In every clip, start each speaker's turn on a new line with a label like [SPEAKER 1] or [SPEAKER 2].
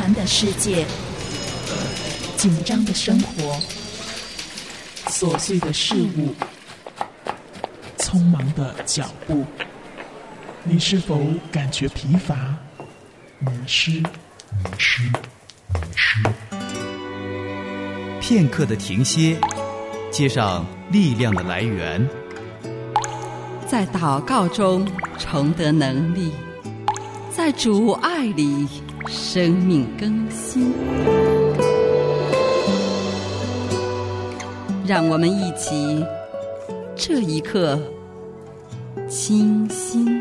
[SPEAKER 1] 繁的世界，紧张的生活，琐碎的事物，匆忙的脚步，你是否感觉疲乏、迷失？
[SPEAKER 2] 片刻的停歇，接上力量的来源，
[SPEAKER 3] 在祷告中重得能力，在主爱里生命更新。让我们一起这一刻清心。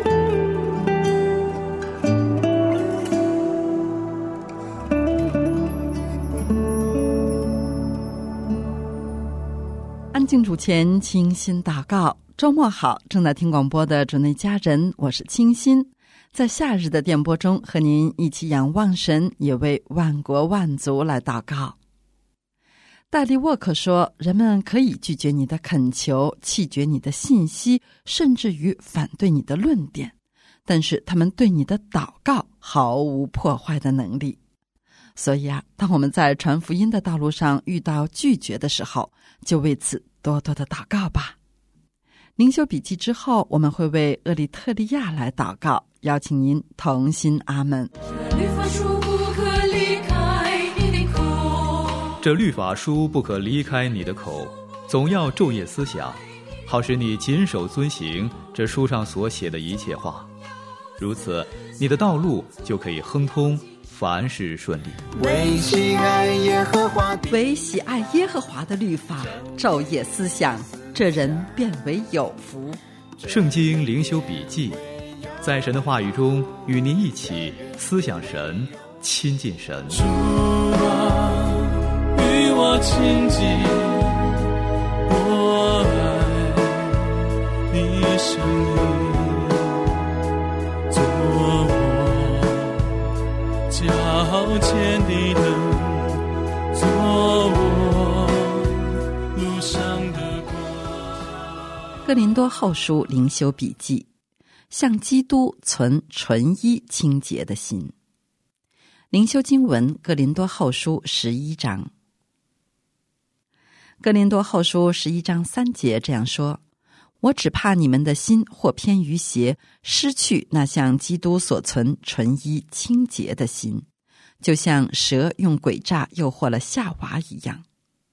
[SPEAKER 3] 安静主前，清心祷告。周末好，正在听广播的主内家人，我是清心，在夏日的电波中和您一起仰望神，也为万国万族来祷告。戴利沃克说，人们可以拒绝你的恳求，弃绝你的信息，甚至于反对你的论点，但是他们对你的祷告毫无破坏的能力。所以当我们在传福音的道路上遇到拒绝的时候，就为此多多的祷告吧。灵修笔记之后，我们会为厄里特利亚来祷告，邀请您同心阿们。
[SPEAKER 2] 这律法书不可离开你的口，总要昼夜思想，好使你谨守遵行这书上所写的一切话。如此，你的道路就可以亨通，凡事顺利。
[SPEAKER 4] 为喜爱耶和华
[SPEAKER 3] 的律法，昼夜思想，这人便为有福。
[SPEAKER 2] 圣经灵修笔记，在神的话语中与您一起思想神，亲近神。
[SPEAKER 5] 主啊，与我亲近，我爱你的声音，做我脚前的灯，做我路上的光。
[SPEAKER 3] 哥林多后书灵修笔记，向基督存纯一清洁的心。灵修经文，哥林多后书11章。哥林多后书11章3节这样说：我只怕你们的心或偏于邪，失去那向基督所存纯一清洁的心，就像蛇用诡诈诱惑了夏娃一样。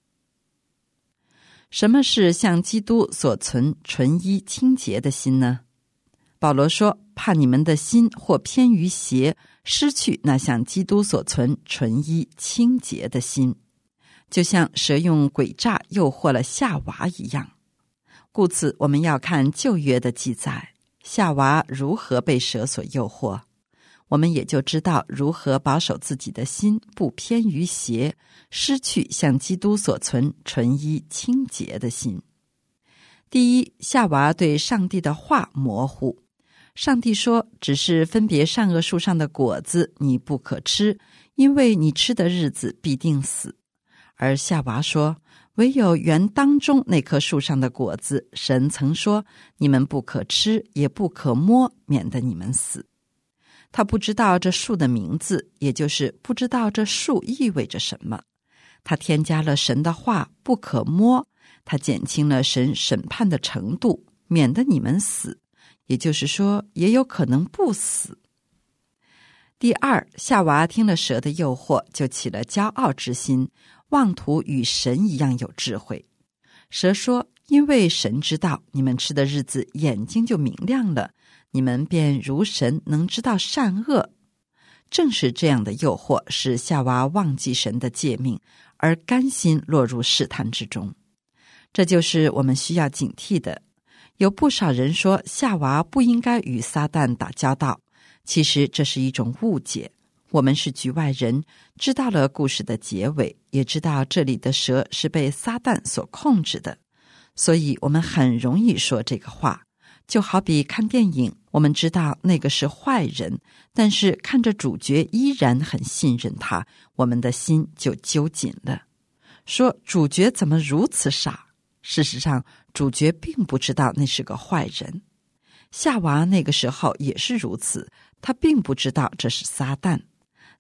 [SPEAKER 3] 什么是向基督所存纯一清洁的心呢？保罗说，怕你们的心或偏于邪，失去那向基督所存纯一清洁的心，就像蛇用诡诈诱惑了夏娃一样。故此我们要看旧约的记载，夏娃如何被蛇所诱惑，我们也就知道如何保守自己的心不偏于邪，失去向基督所存纯一清洁的心。第一，夏娃对上帝的话模糊。上帝说，只是分别善恶树上的果子你不可吃，因为你吃的日子必定死。而夏娃说，唯有园当中那棵树上的果子，神曾说你们不可吃，也不可摸，免得你们死。他不知道这树的名字，也就是不知道这树意味着什么。他添加了神的话不可摸，他减轻了神审判的程度，免得你们死，也就是说也有可能不死。第二，夏娃听了蛇的诱惑，就起了骄傲之心，妄图与神一样有智慧。蛇说，因为神知道你们吃的日子眼睛就明亮了，你们便如神，能知道善恶。正是这样的诱惑使夏娃忘记神的诫命，而甘心落入试探之中。这就是我们需要警惕的。有不少人说夏娃不应该与撒旦打交道，其实这是一种误解。我们是局外人，知道了故事的结尾，也知道这里的蛇是被撒旦所控制的，所以我们很容易说这个话。就好比看电影，我们知道那个是坏人，但是看着主角依然很信任他，我们的心就揪紧了。说主角怎么如此傻？事实上，主角并不知道那是个坏人。夏娃那个时候也是如此，他并不知道这是撒旦。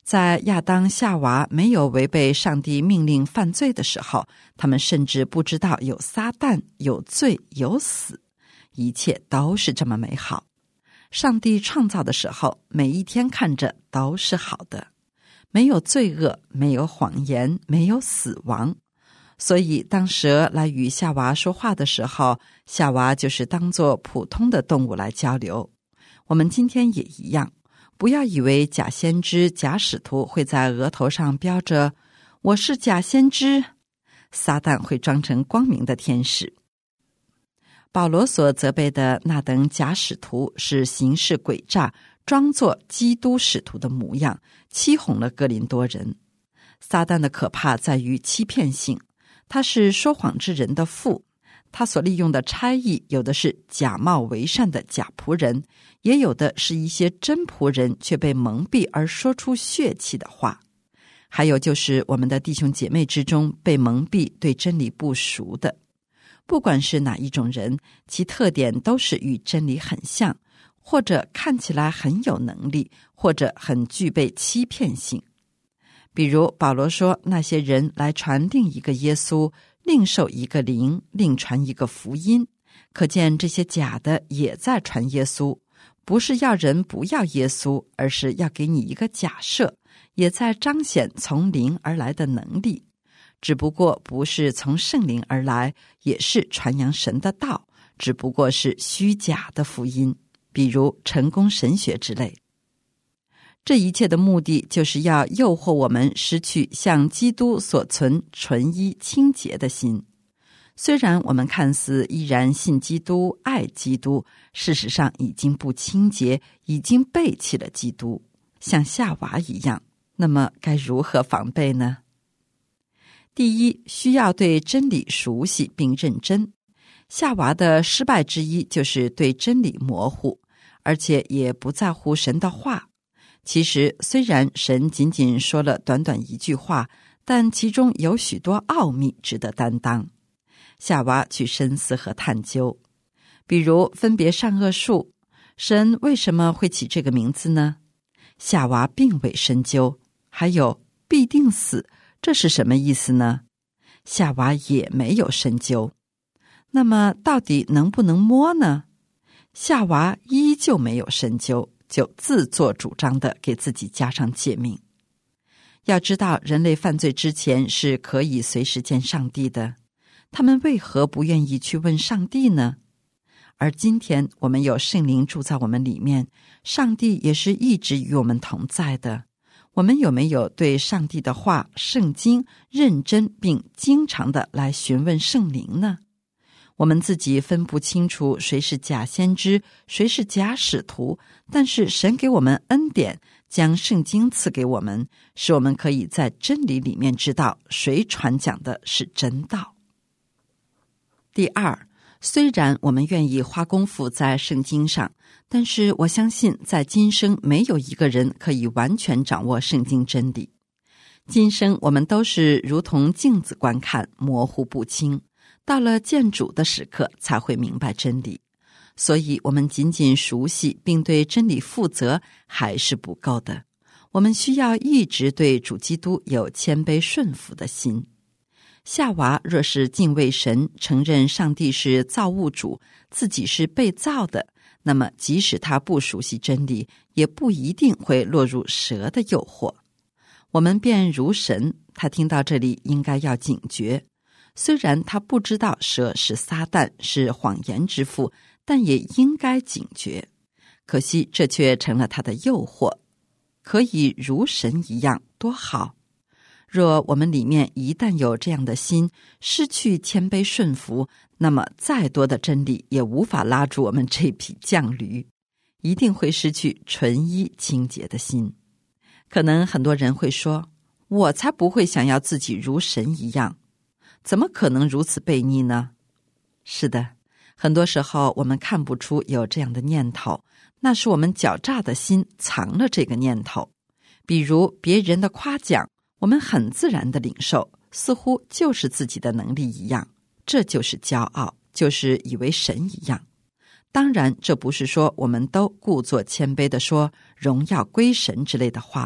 [SPEAKER 3] 在亚当夏娃没有违背上帝命令犯罪的时候，他们甚至不知道有撒旦、有罪、有死，一切都是这么美好。上帝创造的时候，每一天看着都是好的，没有罪恶，没有谎言，没有死亡。所以当蛇来与夏娃说话的时候，夏娃就是当作普通的动物来交流。我们今天也一样，不要以为假先知、假使徒会在额头上标着我是假先知，撒旦会装成光明的天使。保罗所责备的那等假使徒是行事诡诈，装作基督使徒的模样，欺哄了哥林多人。撒旦的可怕在于欺骗性，他是说谎之人的父，他所利用的差役有的是假冒为善的假仆人，也有的是一些真仆人却被蒙蔽而说出血气的话。还有就是我们的弟兄姐妹之中被蒙蔽对真理不熟的。不管是哪一种人，其特点都是与真理很像，或者看起来很有能力，或者很具备欺骗性。比如保罗说，那些人来传另一个耶稣，另受一个灵，另传一个福音，可见这些假的也在传耶稣，不是要人不要耶稣，而是要给你一个假设，也在彰显从灵而来的能力，只不过不是从圣灵而来，也是传扬神的道，只不过是虚假的福音，比如成功神学之类。这一切的目的就是要诱惑我们失去向基督所存纯一清洁的心。虽然我们看似依然信基督、爱基督，事实上已经不清洁，已经背弃了基督，像夏娃一样。那么该如何防备呢？第一，需要对真理熟悉并认真。夏娃的失败之一就是对真理模糊，而且也不在乎神的话。其实虽然神仅仅说了短短一句话，但其中有许多奥秘值得担当。夏娃去深思和探究，比如分别善恶树，神为什么会起这个名字呢？夏娃并未深究。还有必定死，这是什么意思呢？夏娃也没有深究。那么到底能不能摸呢？夏娃依旧没有深究，就自作主张地给自己加上诫命。要知道，人类犯罪之前是可以随时见上帝的，他们为何不愿意去问上帝呢？而今天我们有圣灵住在我们里面，上帝也是一直与我们同在的。我们有没有对上帝的话、圣经认真并经常的来询问圣灵呢？我们自己分不清楚谁是假先知，谁是假使徒，但是神给我们恩典，将圣经赐给我们，使我们可以在真理里面知道谁传讲的是真道。第二，虽然我们愿意花功夫在圣经上，但是我相信在今生没有一个人可以完全掌握圣经真理。今生我们都是如同镜子观看，模糊不清，到了见主的时刻才会明白真理。所以我们仅仅熟悉并对真理负责还是不够的，我们需要一直对主基督有谦卑顺服的心。夏娃若是敬畏神，承认上帝是造物主，自己是被造的，那么即使他不熟悉真理，也不一定会落入蛇的诱惑。我们便如神，他听到这里应该要警觉。虽然他不知道蛇是撒旦，是谎言之父，但也应该警觉。可惜这却成了他的诱惑。可以如神一样，多好！若我们里面一旦有这样的心，失去谦卑顺服，那么再多的真理也无法拉住我们这匹犟驴，一定会失去纯一清洁的心。可能很多人会说，我才不会想要自己如神一样，怎么可能如此悖逆呢？是的，很多时候我们看不出有这样的念头，那是我们狡诈的心藏了这个念头。比如别人的夸奖，我们很自然的领受，似乎就是自己的能力一样，这就是骄傲，就是以为神一样。当然这不是说我们都故作谦卑地说荣耀归神之类的话，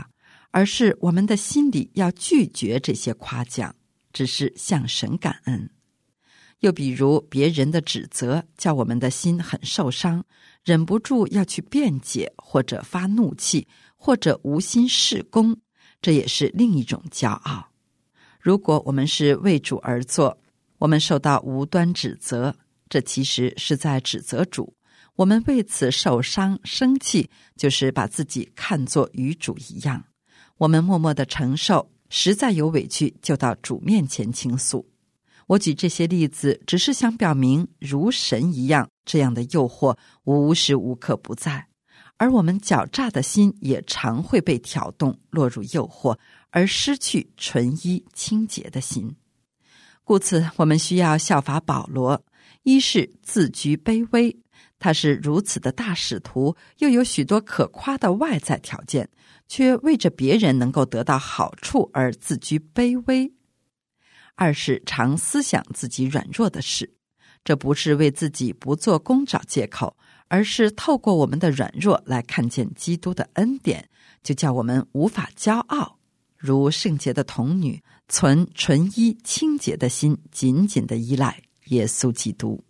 [SPEAKER 3] 而是我们的心里要拒绝这些夸奖，只是向神感恩。又比如别人的指责叫我们的心很受伤，忍不住要去辩解，或者发怒气，或者无心事工，这也是另一种骄傲。如果我们是为主而做，我们受到无端指责，这其实是在指责主，我们为此受伤生气，就是把自己看作与主一样。我们默默地承受，实在有委屈就到主面前倾诉。我举这些例子只是想表明，如神一样，这样的诱惑无时无刻不在，而我们狡诈的心也常会被挑动，落入诱惑，而失去纯一清洁的心。故此我们需要效法保罗，一是自居卑微，他是如此的大使徒，又有许多可夸的外在条件，却为着别人能够得到好处而自居卑微。二是常思想自己软弱的事，这不是为自己不做工找借口，而是透过我们的软弱来看见基督的恩典，就叫我们无法骄傲，如圣洁的童女，存纯一清洁的心，紧紧地依赖耶稣基督。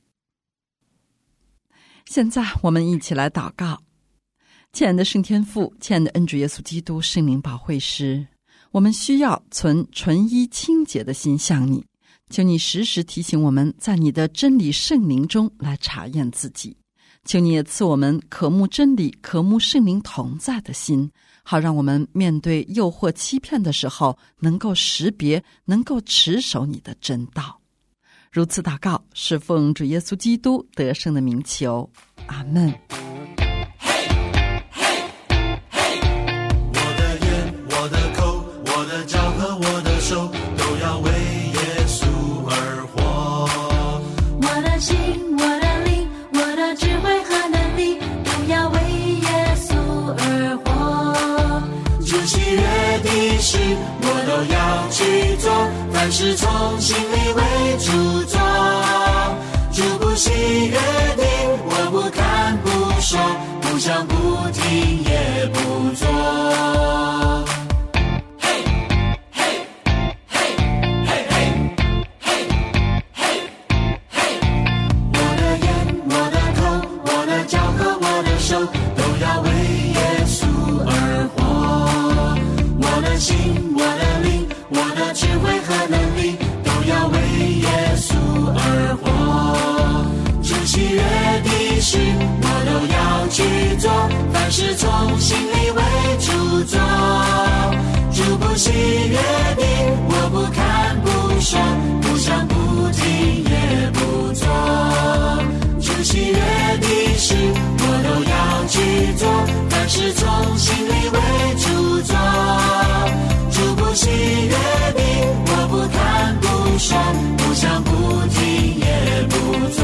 [SPEAKER 3] 现在我们一起来祷告。亲爱的圣天父，亲爱的恩主耶稣基督，圣灵保惠师，我们需要存纯一清洁的心向你，求你时时提醒我们，在你的真理圣灵中来查验自己。求你也赐我们渴慕真理、渴慕圣灵同在的心，好让我们面对诱惑欺骗的时候，能够识别，能够持守你的真道。如此祷告，是奉主耶稣基督得胜的名求，阿们。
[SPEAKER 4] 凡事从心里为主做，主不喜悦的，我不看不说，不想不听也不做。嘿，嘿，嘿，嘿，嘿，嘿，嘿，嘿，我的眼，我的口，我的脚和我的手，都要为耶稣而活。我的心，我的灵，我的智慧和能力，都要为耶稣而活。主喜悦的事，我都要去做，凡事从心里为主做。主不喜悦的，我不看不说，不想不听也不做。主喜悦的事，我都要去做，凡事从心里为主做。主不喜悦的，我不看不说，不想不听也不做。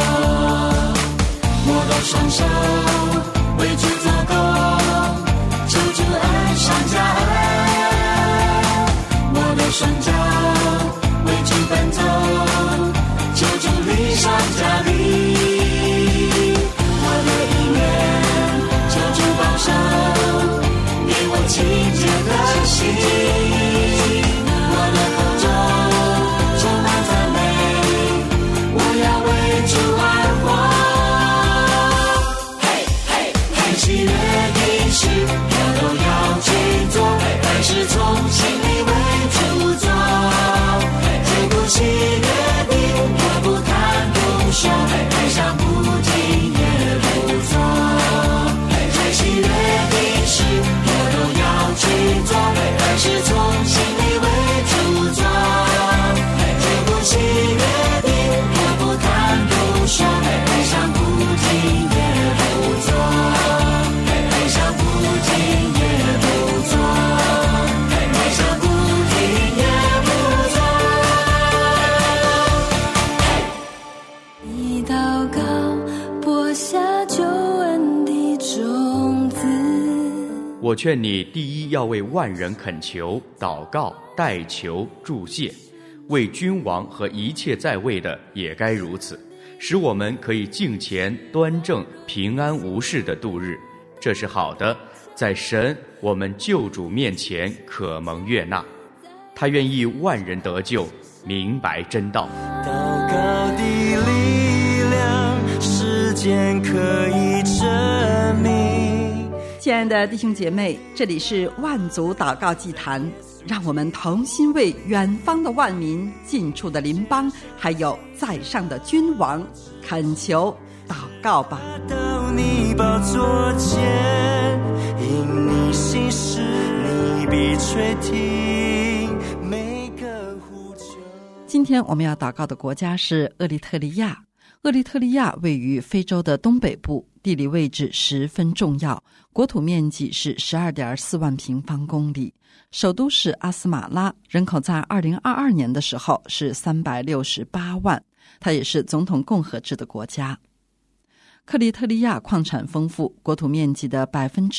[SPEAKER 4] 我的双手为主做工，求主恩上加恩。我的双脚为主奔走，求主力上加力。我的意念求主保守，给我清洁的心。我的口中充满赞美，我要为主而活。嘿，嘿，嘿，喜悦的事我都要去做，凡事从心里为主做。主不喜悦的，我不看不说，不想不听也不做。最喜悦的事我都要去做，凡事从心里为主做。主不喜悦的，我不看不说，不想不听也不做，不想不听也不做，不想不听也不做。
[SPEAKER 6] 你祷告播下救恩的种子。
[SPEAKER 7] 我劝你第一要为万人恳求、祷告、代求、祝谢，为君王和一切在位的也该如此，使我们可以敬虔、端正、平安无事的度日。这是好的， 在神我们救主面前可蒙悦纳。他愿意万人得救，明白真道。
[SPEAKER 4] 祷告的力量，时间可以证明。
[SPEAKER 3] 亲爱的弟兄姐妹，这里是万族祷告祭坛，让我们同心为远方的万民、近处的邻邦，还有在上的君王恳求祷告吧。
[SPEAKER 4] 到你宝座前，因你心事，你必垂听每个呼求。
[SPEAKER 3] 今天我们要祷告的国家是厄立特里亚。厄立特里亚位于非洲的东北部，地理位置十分重要，国土面积是 12.4 万平方公里，首都是阿斯马拉，人口在2022年的时候是368万，它也是总统共和制的国家。克里特利亚矿产丰富，国土面积的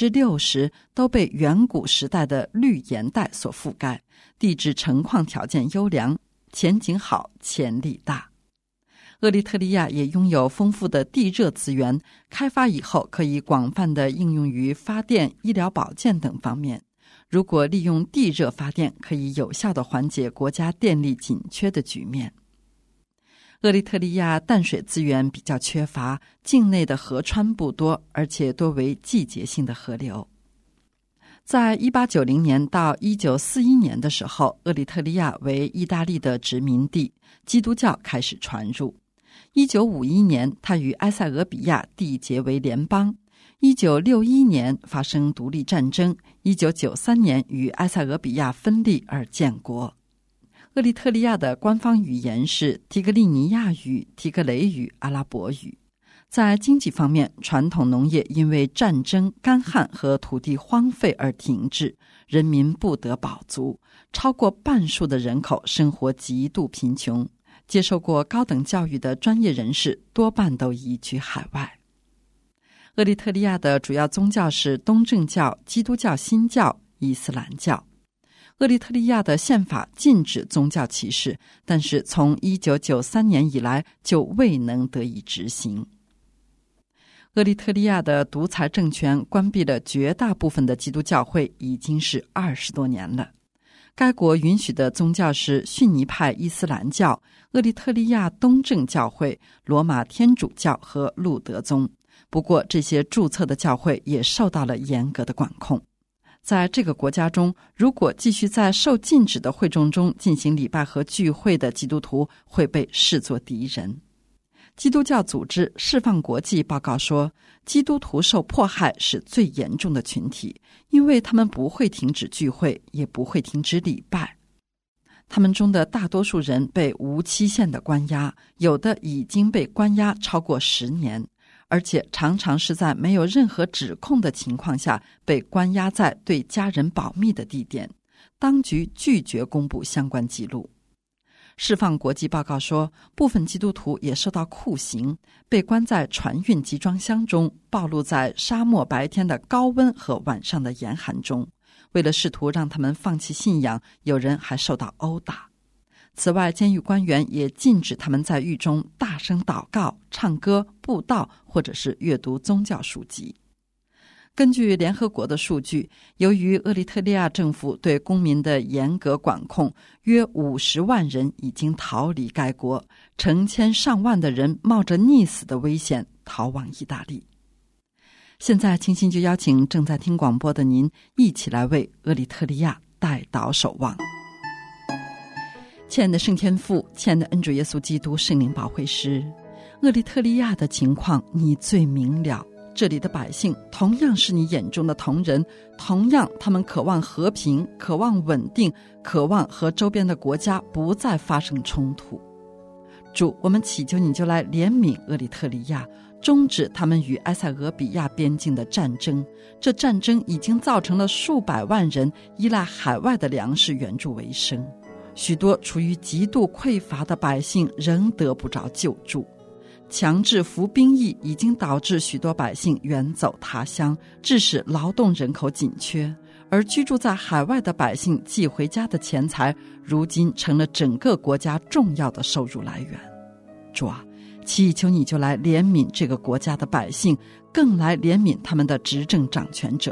[SPEAKER 3] 60% 都被远古时代的绿岩带所覆盖，地质成矿条件优良，前景好，潜力大。厄立特里亚也拥有丰富的地热资源，开发以后可以广泛的应用于发电、医疗保健等方面。如果利用地热发电，可以有效地缓解国家电力紧缺的局面。厄立特里亚淡水资源比较缺乏，境内的河川不多，而且多为季节性的河流。在1890年到1941年的时候，厄立特里亚为意大利的殖民地，基督教开始传入。1951年，它与埃塞俄比亚缔结为联邦。1961年发生独立战争，1993年与埃塞俄比亚分立而建国。厄立特里亚的官方语言是提格利尼亚语、提格雷语、阿拉伯语。在经济方面，传统农业因为战争、干旱和土地荒废而停滞，人民不得饱足，超过半数的人口生活极度贫穷，接受过高等教育的专业人士多半都移居海外。厄立特里亚的主要宗教是东正教、基督教新教、伊斯兰教。厄立特里亚的宪法禁止宗教歧视，但是从1993年以来就未能得以执行。厄立特里亚的独裁政权关闭了绝大部分的基督教会，已经是20多年了。该国允许的宗教是逊尼派伊斯兰教、厄立特里亚东正教会、罗马天主教和路德宗。不过这些注册的教会也受到了严格的管控。在这个国家中，如果继续在受禁止的会众中进行礼拜和聚会的基督徒会被视作敌人。基督教组织释放国际报告说，基督徒受迫害是最严重的群体，因为他们不会停止聚会，也不会停止礼拜。他们中的大多数人被无期限的关押，有的已经被关押超过10年，而且常常是在没有任何指控的情况下被关押在对家人保密的地点，当局拒绝公布相关记录。释放国际报告说，部分基督徒也受到酷刑，被关在船运集装箱中，暴露在沙漠白天的高温和晚上的严寒中。为了试图让他们放弃信仰，有人还受到殴打。此外，监狱官员也禁止他们在狱中大声祷告、唱歌、布道或者是阅读宗教书籍。根据联合国的数据，由于厄立特里亚政府对公民的严格管控，约50万人已经逃离该国，成千上万的人冒着溺死的危险逃往意大利。现在清心就邀请正在听广播的您一起来为厄立特里亚代祷守望。亲爱的圣天父，亲爱的恩主耶稣基督圣灵保惠师，厄立特里亚的情况你最明了，这里的百姓同样是你眼中的同人，同样他们渴望和平，渴望稳定，渴望和周边的国家不再发生冲突。主，我们祈求你就来怜悯厄立特里亚，终止他们与埃塞俄比亚边境的战争。这战争已经造成了数百万人依赖海外的粮食援助为生，许多处于极度匮乏的百姓仍得不着救助。强制服兵役已经导致许多百姓远走他乡，致使劳动人口紧缺，而居住在海外的百姓寄回家的钱财，如今成了整个国家重要的收入来源。主啊，祈求你就来怜悯这个国家的百姓，更来怜悯他们的执政掌权者，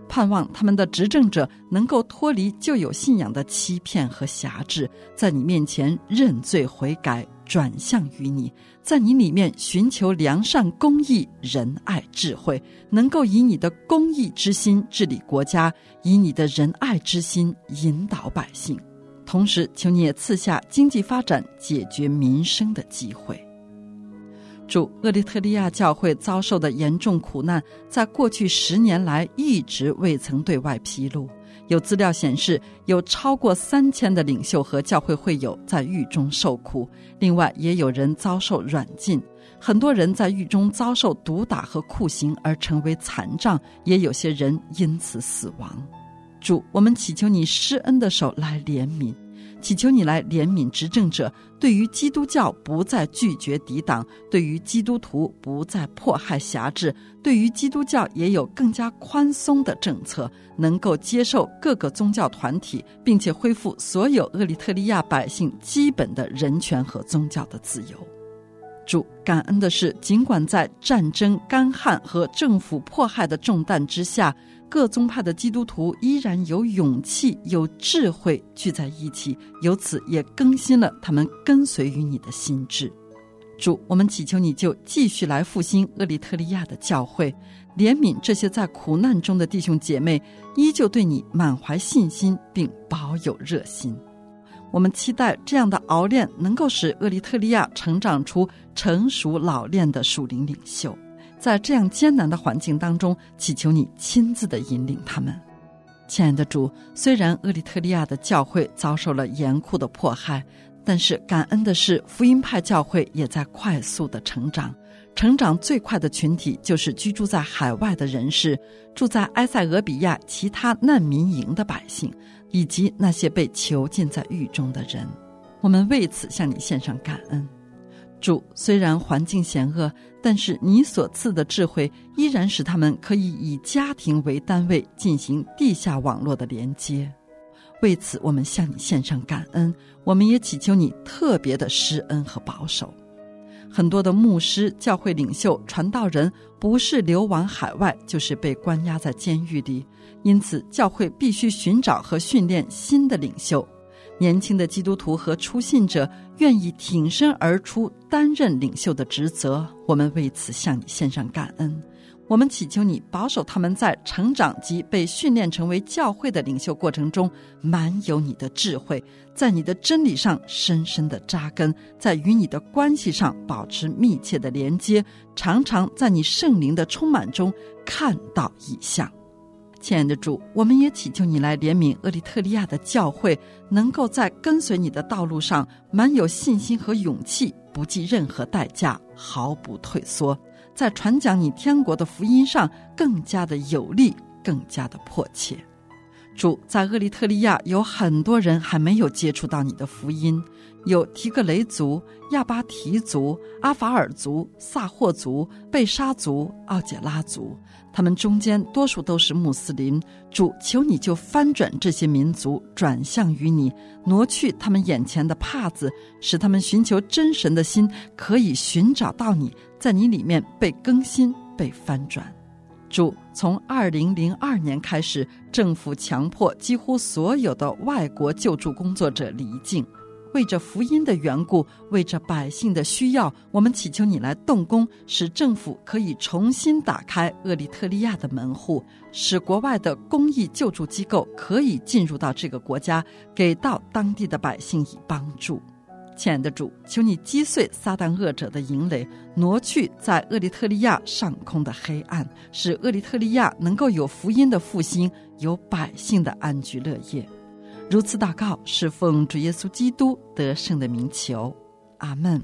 [SPEAKER 3] 盼望他们的执政者能够脱离旧有信仰的欺骗和辖制，在你面前认罪悔改，转向于你，在你里面寻求良善、公义、仁爱、智慧，能够以你的公义之心治理国家，以你的仁爱之心引导百姓。同时求你也赐下经济发展、解决民生的机会。主，厄立特利亚教会遭受的严重苦难在过去10年来一直未曾对外披露。有资料显示，有超过3000的领袖和教会会友在狱中受苦，另外也有人遭受软禁，很多人在狱中遭受毒打和酷刑而成为残障，也有些人因此死亡。主，我们祈求你施恩的手来怜悯，祈求你来怜悯执政者，对于基督教不再拒绝抵挡，对于基督徒不再迫害辖制，对于基督教也有更加宽松的政策，能够接受各个宗教团体，并且恢复所有厄立特利亚百姓基本的人权和宗教的自由。主，感恩的是，尽管在战争、干旱和政府迫害的重担之下，各宗派的基督徒依然有勇气、有智慧聚在一起，由此也更新了他们跟随于你的心智。主，我们祈求你就继续来复兴厄立特利亚的教会，怜悯这些在苦难中的弟兄姐妹，依旧对你满怀信心并保有热心。我们期待这样的熬炼能够使厄立特利亚成长出成熟老练的属灵领袖，在这样艰难的环境当中，祈求你亲自的引领他们。亲爱的主，虽然厄立特利亚的教会遭受了严酷的迫害，但是感恩的是，福音派教会也在快速的成长。成长最快的群体就是居住在海外的人士，住在埃塞俄比亚其他难民营的百姓，以及那些被囚禁在狱中的人。我们为此向你献上感恩。主，虽然环境险恶，但是你所赐的智慧依然使他们可以以家庭为单位进行地下网络的连接。为此我们向你献上感恩，我们也祈求你特别的施恩和保守。很多的牧师、教会领袖、传道人不是流亡海外，就是被关押在监狱里，因此教会必须寻找和训练新的领袖。年轻的基督徒和初信者愿意挺身而出，担任领袖的职责，我们为此向你献上感恩。我们祈求你保守他们在成长及被训练成为教会的领袖过程中满有你的智慧，在你的真理上深深的扎根，在与你的关系上保持密切的连接，常常在你圣灵的充满中看到异象。亲爱的主，我们也祈求你来怜悯厄立特利亚的教会，能够在跟随你的道路上满有信心和勇气，不计任何代价，毫不退缩，在传讲你天国的福音上更加的有力，更加的迫切。主，在厄立特利亚有很多人还没有接触到你的福音，有提格雷族、亚巴提族、阿法尔族、萨霍族、贝沙族、奥解拉族，他们中间多数都是穆斯林。主，求你就翻转这些民族，转向于你，挪去他们眼前的帕子，使他们寻求真神的心可以寻找到你，在你里面被更新，被翻转。主，从2002年开始，政府强迫几乎所有的外国救助工作者离境。为着福音的缘故，为着百姓的需要，我们祈求你来动工，使政府可以重新打开厄立特利亚的门户，使国外的公益救助机构可以进入到这个国家，给到当地的百姓以帮助。亲爱的主，求你击碎撒旦恶者的营垒，挪去在厄立特利亚上空的黑暗，使厄立特利亚能够有福音的复兴，有百姓的安居乐业。如此祷告，是奉主耶稣基督得胜的名求，阿们。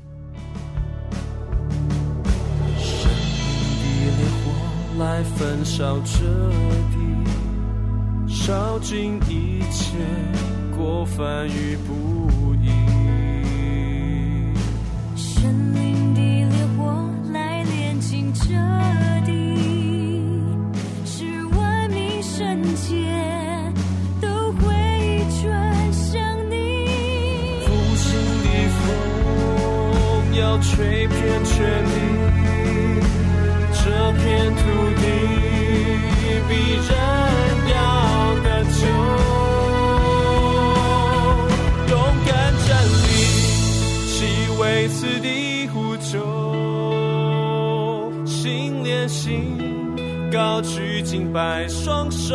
[SPEAKER 5] 神的烈火来焚烧这地，烧尽一切过犯与不义。
[SPEAKER 6] 神灵的烈火来炼净这地，使万民圣洁都会转向你。
[SPEAKER 5] 复兴的风要吹遍全地，这片土地必然敬拜双手，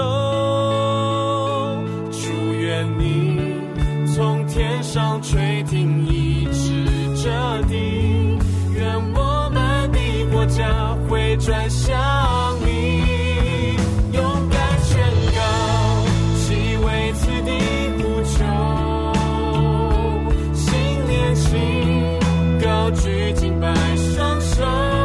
[SPEAKER 5] 祝愿你从天上垂听医治这地，愿我们的国家回转向你，勇敢宣告，其为此地呼求，新年轻高举敬拜双手，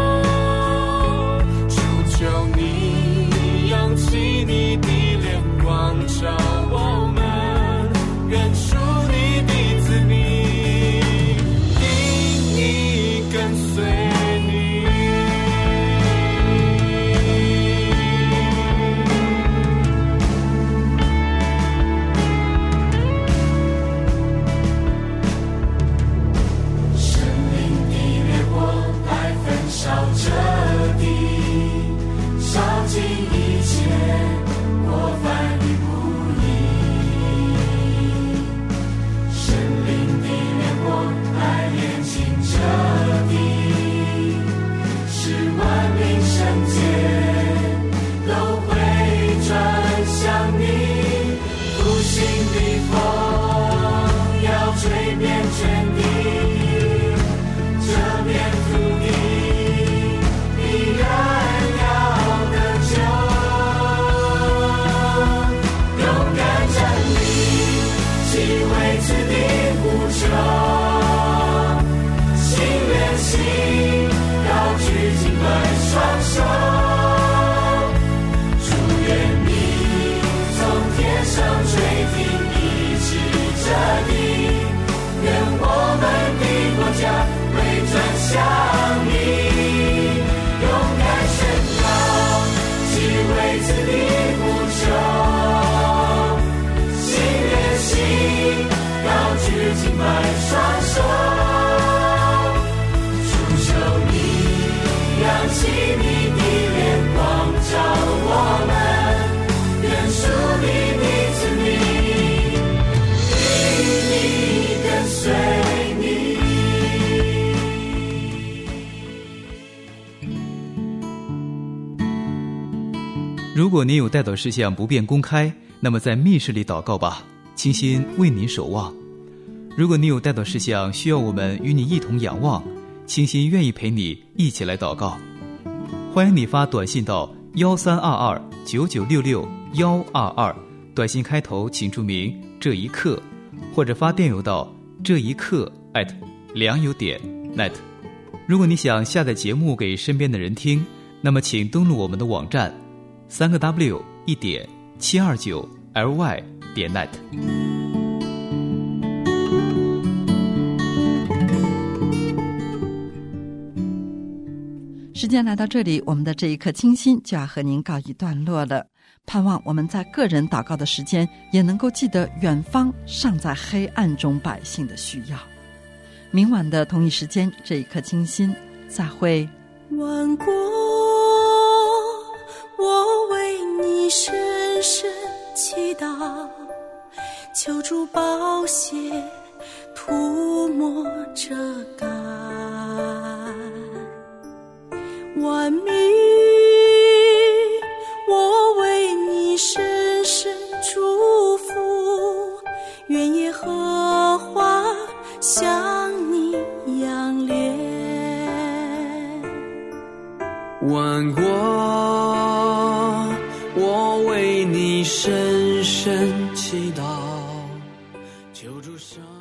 [SPEAKER 5] 求求你扬起你的脸光照我们，愿属你的子民定义跟随你。
[SPEAKER 4] 生命的烈火来焚烧这地，烧尽一切过犯与不义。生命的烈火来炼净这地，使万民圣洁都会转向你。复兴的风要吹遍全地，这片土地必然要得救。勇敢站立，其为此地呼求，心连心高举敬拜双手，祝愿你从天上垂听医治这地，愿我们的国家回转向你，勇敢宣告，其为此地呼求，心连心高举敬拜双手，主求你扬起你的脸光照我们，愿属你的子民定义跟随你。
[SPEAKER 2] 如果您有代祷事项不便公开，那么在密室里祷告吧，清心为您守望。如果你有代祷事项需要我们与你一同仰望，清心愿意陪你一起来祷告。欢迎你发短信到1322996622，短信开头请注明这一刻，或者发电邮到这一刻@良友.net。如果你想下载节目给身边的人听，那么请登录我们的网站3w1.729ly.net。
[SPEAKER 3] 时间来到这里，我们的这一刻清心就要和您告一段落了。盼望我们在个人祷告的时间，也能够记得远方尚在黑暗中百姓的需要。明晚的同一时间，这一刻清心再会。
[SPEAKER 6] 万国，我为你深深祈祷，求主宝血涂抹遮盖。万民，我为你深深祝福，愿耶和华向你仰脸。
[SPEAKER 5] 万国，我为你深深祈祷，求主上